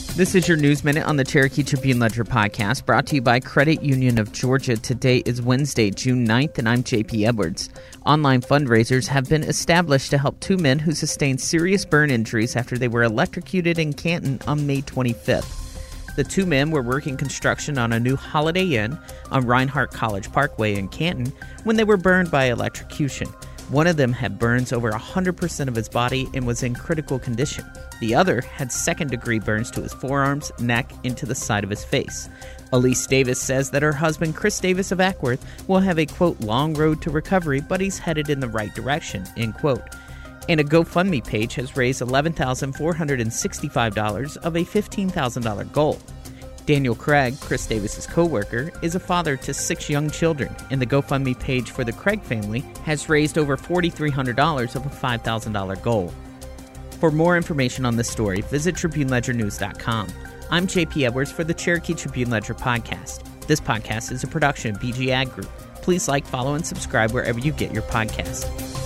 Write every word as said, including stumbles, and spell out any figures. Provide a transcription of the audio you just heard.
This is your News Minute on the Cherokee Tribune-Ledger podcast, brought to you by Credit Union of Georgia. Today is Wednesday, June ninth, and I'm J P Edwards. Online fundraisers have been established to help two men who sustained serious burn injuries after they were electrocuted in Canton on May twenty-fifth. The two men were working construction on a new Holiday Inn on Reinhardt College Parkway in Canton when they were burned by electrocution. One of them had burns over one hundred percent of his body and was in critical condition. The other had second-degree burns to his forearms, neck, and to the side of his face. Elise Davis says that her husband, Chris Davis of Ackworth, will have a, quote, long road to recovery, but he's headed in the right direction, end quote. And a GoFundMe page has raised eleven thousand four hundred sixty-five dollars of a fifteen thousand dollars goal. Daniel Craig, Chris Davis's co-worker, is a father to six young children, and the GoFundMe page for the Craig family has raised over four thousand three hundred dollars of a five thousand dollars goal. For more information on this story, visit Tribune Ledger News dot com. I'm J P Edwards for the Cherokee Tribune-Ledger podcast. This podcast is a production of B G Ag Group. Please like, follow, and subscribe wherever you get your podcast.